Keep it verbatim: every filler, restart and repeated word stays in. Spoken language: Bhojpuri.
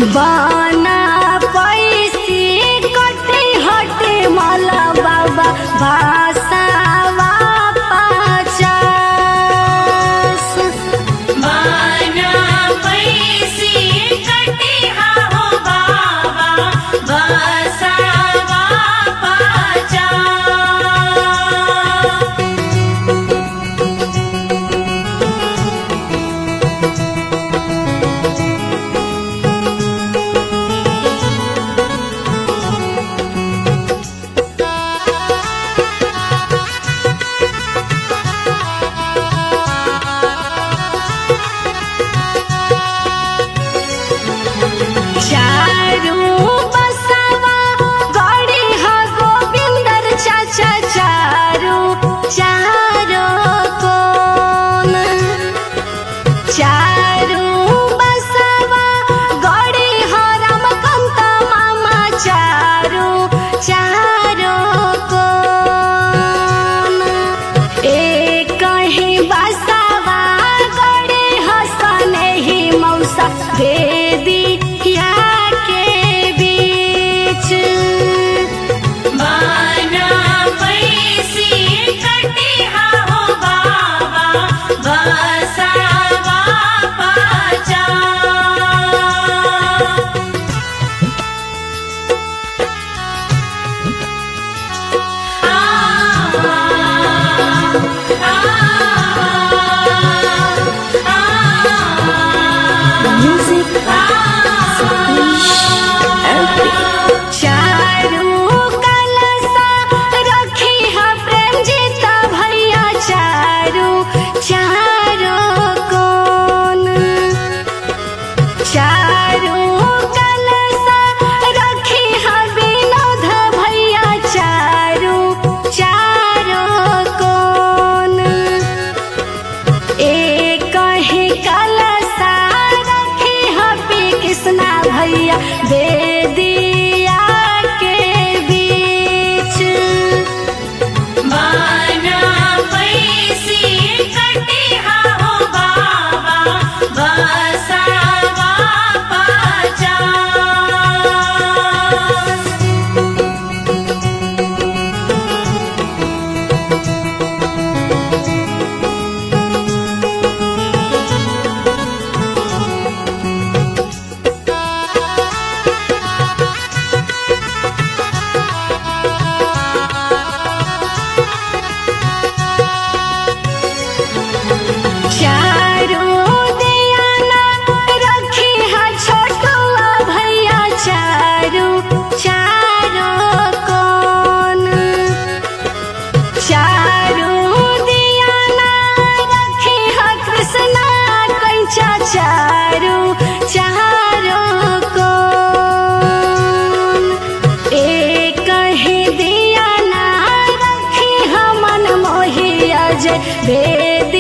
बाना पैसी कटे हटे मला बाबा भाषावा पचास बाना पैसी कटे हा हो बाबा बसावा पचास। चारू बसवा गड़ी हा गोविंदर चाचा चारू चारो कोन चारू बसवा गड़ी हा रामकांत मामा चारू चारो कोन एक ही बसवा गड़ी हसने ही मौसा भेदी बाना पैसी कटे हा हो बाबा बसावा पचास। आ आ आ म्यूजिक चारू कलसा रखी हा प्रेम जीता भैया चारू चारो कोन चारू कलसा रखी हा विनोद भैया चारू चारो कोन एक ही कलसा रखी हा पी कृष्णा भैया बेदिया के बीच बाना पैसी कटे हा हो बाबा बसावा पचास। चारू दियाना रखी हा छोटुआ भैया चारू चारो कोन चारू दियाना रखी हा कृष्णा कंचा चारू चारो कोन एक ही दियाना रखी हा मन मोही अजय बेदी